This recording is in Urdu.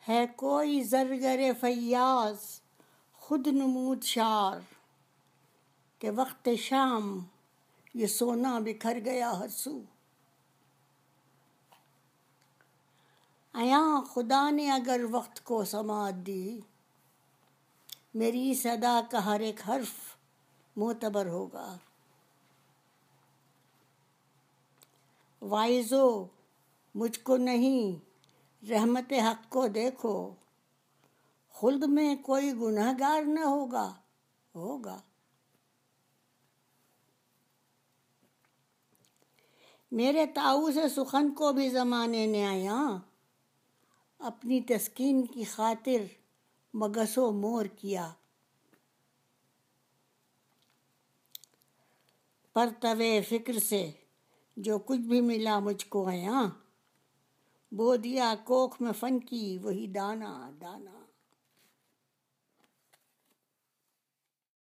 ہے کوئی زرگر فیاض خود نمود شار، کہ وقت شام یہ سونا بکھر گیا ہر سو۔ ایاں خدا نے اگر وقت کو سماعت دی، میری صدا کا ہر ایک حرف معتبر ہوگا۔ وائزو مجھ کو نہیں رحمت حق کو دیکھو، خلد میں کوئی گنہ گار نہ ہوگا۔ میرے طاؤس سخن کو بھی زمانے نے آیاں، اپنی تسکین کی خاطر مگس و مور کیا۔ پرتوے فکر سے جو کچھ بھی ملا مجھ کو ایاں، بو دیا کوکھ میں فن کی وہی دانا دانا۔